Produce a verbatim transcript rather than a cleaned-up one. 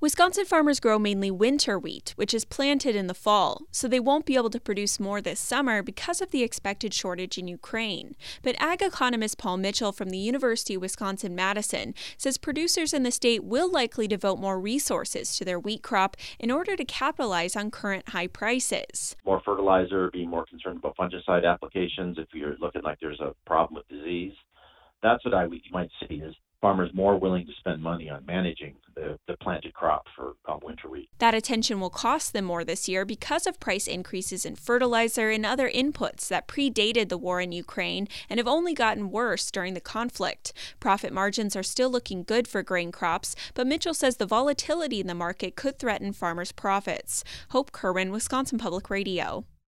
Wisconsin farmers grow mainly winter wheat, which is planted in the fall, so they won't be able to produce more this summer because of the expected shortage in Ukraine. But ag economist Paul Mitchell from the University of Wisconsin-Madison says producers in the state will likely devote more resources to their wheat crop in order to capitalize on current high prices. More fertilizer, being more concerned about fungicide applications if you're looking like there's a problem with disease. That's what I you might see is farmers more willing to spend money on managing the, the planted crop for uh, winter wheat. That attention will cost them more this year because of price increases in fertilizer and other inputs that predated the war in Ukraine and have only gotten worse during the conflict. Profit margins are still looking good for grain crops, but Mitchell says the volatility in the market could threaten farmers' profits. Hope Kerwin, Wisconsin Public Radio.